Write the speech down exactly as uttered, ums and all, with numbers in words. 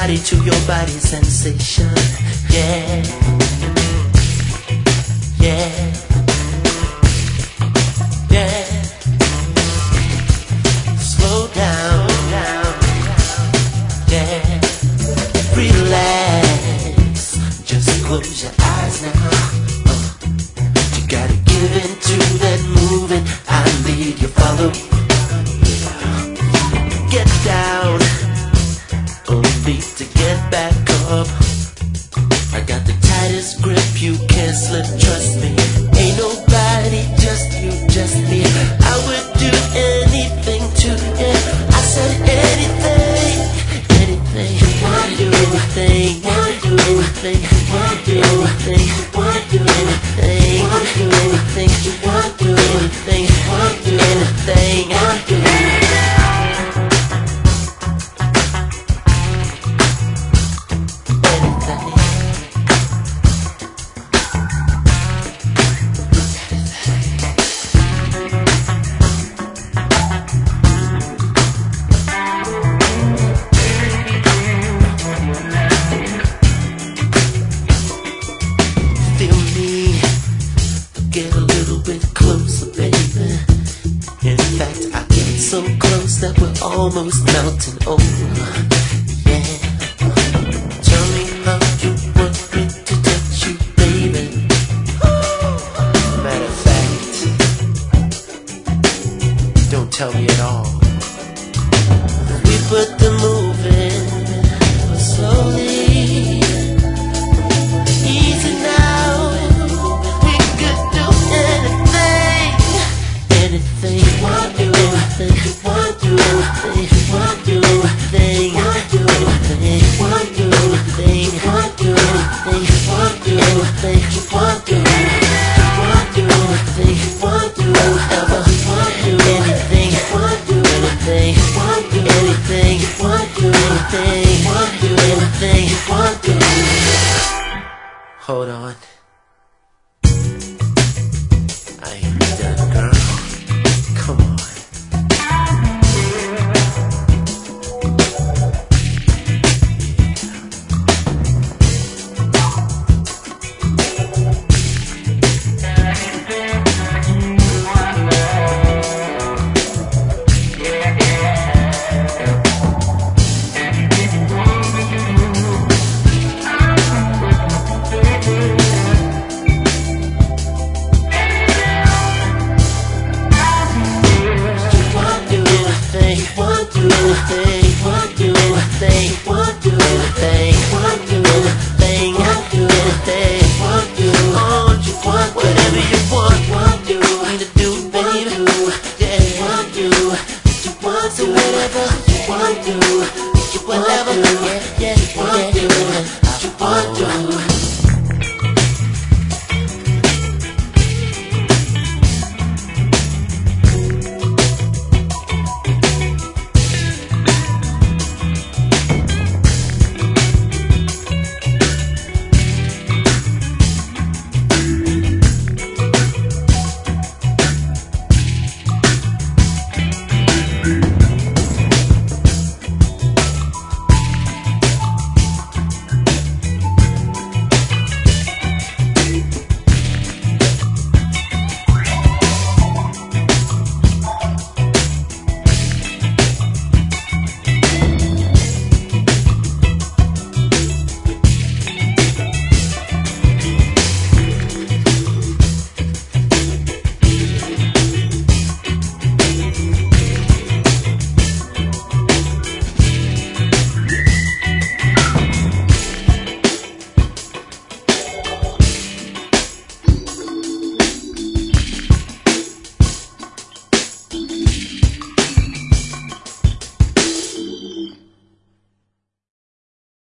body to your body sensation. Yeah, yeah, yeah. Slow down, yeah. Relax, just close your eyes now. Uh, you gotta give into that moving. I lead you, follow. Get down, only to get back up. I got the tightest grip, you can't slip, trust me. Ain't nobody, just you, just me. I would do anything to you. I said anything, anything. You wanna do anything, wanna do anything, wanna do anything, wanna do anything, wanna do anything, you wanna do anything, wanna do anything, wanna do anything. Get a little bit closer, baby. In fact, I get so close that we're almost melting over. Yeah. Tell me how you want me to touch you, baby. Matter of fact, don't tell me at all. We put the moving slowly. Easy now. Anything, wanna do anything, wanna do anything, wanna do anything, wanna do anything, wanna do anything, wanna do anything, wanna do anything, wanna do anything, wanna do whatever, wanna do anything, wanna do anything, wanna do anything, wanna do anything, wanna do anything, wanna do anything. Hold on. I ain't done, girl. Come on. Wanna do anything, wanna do anything, wanna do anything, wanna do anything, wanna do anything, wanna do all you want, whatever you want, wanna do, need to do, baby, yeah, wanna do, you want to whatever you wanna do, you whatever, yeah, yeah.